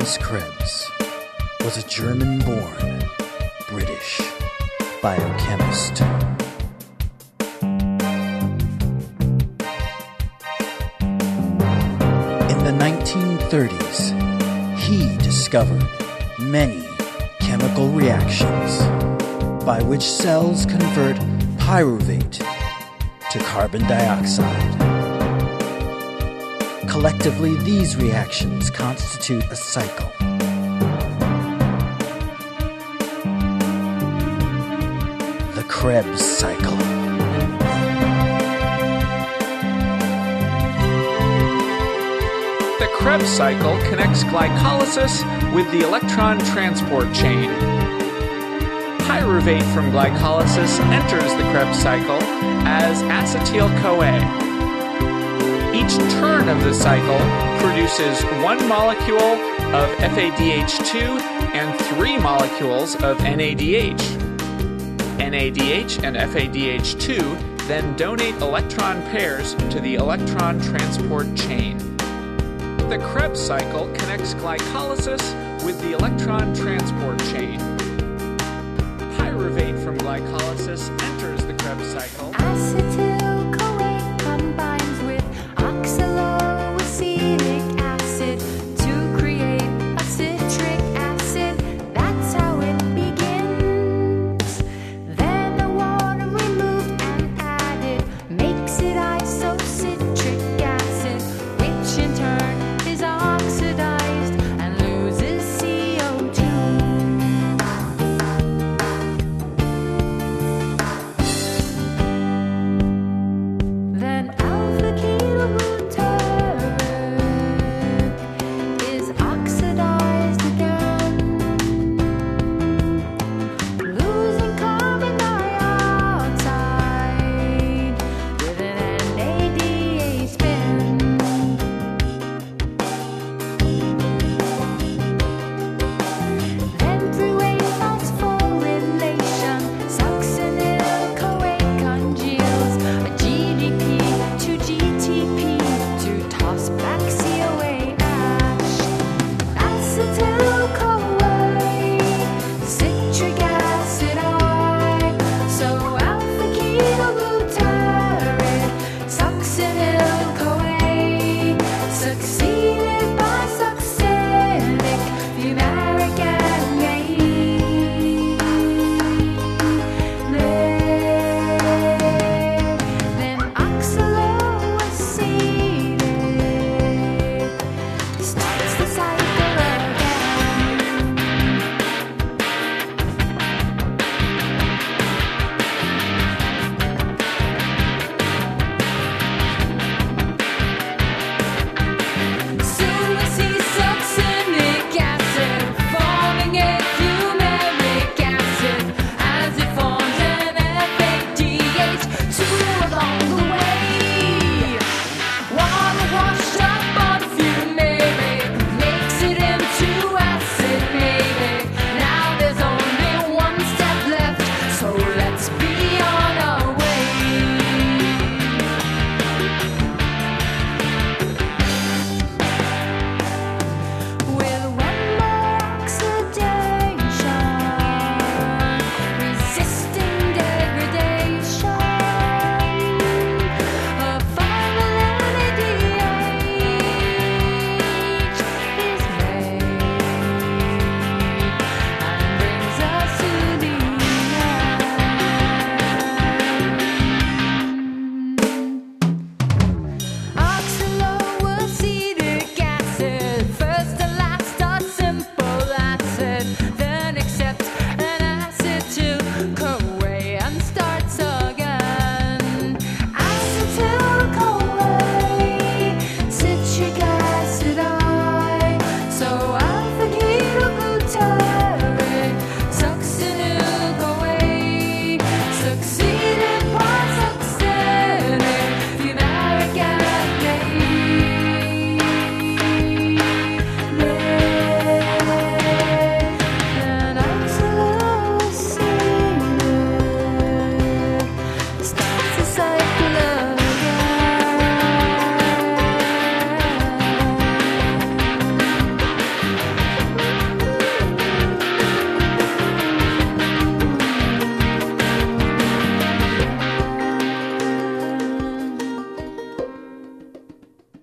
Johannes Krebs was a German-born British biochemist. In the 1930s, he discovered many chemical reactions by which cells convert pyruvate to carbon dioxide. Collectively, these reactions constitute a cycle. The Krebs cycle. The Krebs cycle connects glycolysis with the electron transport chain. Pyruvate from glycolysis enters the Krebs cycle as acetyl-CoA. Each turn of the cycle produces one molecule of FADH2 and 3 molecules of NADH. NADH and FADH2 then donate electron pairs to the electron transport chain. The Krebs cycle connects glycolysis with the electron transport chain. Pyruvate from glycolysis enters the Krebs cycle